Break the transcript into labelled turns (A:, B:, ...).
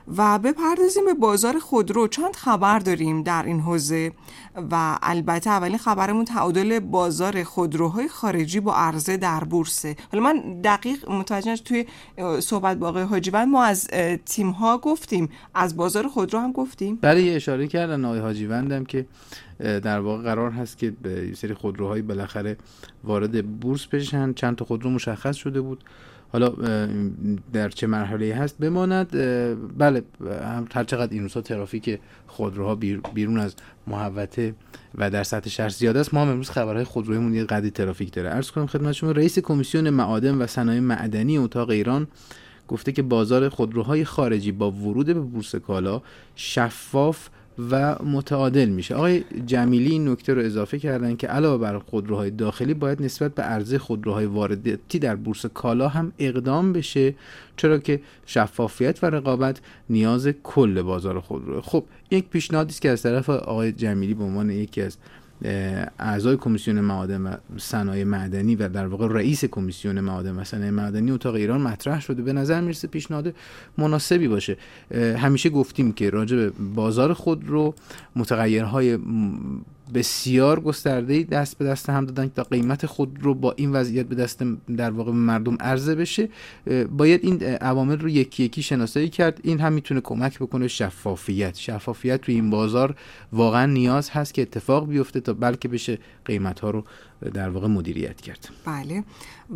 A: و بپردازیم به بازار خودرو. چند خبر داریم در این حوزه و البته اولین خبرمون تعادل بازار خودروهای خارجی با عرضه در بورسه. حالا من دقیق متوجه نشدم، توی صحبت با آقای حاجیوند ما از تیم ها گفتیم، از بازار خودرو هم گفتیم.
B: بله، یه اشاره کردن آقای حاجیوندم که در واقع قرار هست که به سری خودروهای بالاخره وارد بورس بشن. چند تا خودرو مشخص شده بود، حالا در چه مرحله‌ای هست بماند. بله، هر چقدر این روزها ترافیک خودروها بیرون از محوطه و در سطح شهر زیاد است، ما هم امروز خبرهای خودرویمون یه قدری ترافیک داره. عرض کنم خدمت شما رئیس کمیسیون معادن و صنایع معدنی اتاق ایران گفته که بازار خودروهای خارجی با ورود به بورس کالا شفاف و متعادل میشه. آقای جمیلی این نکته رو اضافه کردن که علاوه بر خودروهای داخلی باید نسبت به عرضه خودروهای وارداتی در بورس کالا هم اقدام بشه، چرا که شفافیت و رقابت نیاز کل بازار خودرو. خب یک پیشنهادی است که از طرف آقای جمیلی به عنوان یکی از اعضای کمیسیون معادن و صنایع معدنی و در واقع رئیس کمیسیون معادن و صنایع معدنی اتاق ایران مطرح شده. به نظر میرسه پیشنهاد مناسبی باشه. همیشه گفتیم که راجع به بازار خودرو متغیرهای بسیار گسترده‌ای دست به دست هم دادن تا قیمت خودرو با این وضعیت به دست در واقع مردم عرضه بشه. باید این عوامل رو یکی یکی شناسایی کرد. این هم میتونه کمک بکنه شفافیت توی این بازار واقعا نیاز هست که اتفاق بیفته تا بلکه بشه قیمت‌ها رو در واقع مدیریت کرد.
A: بله.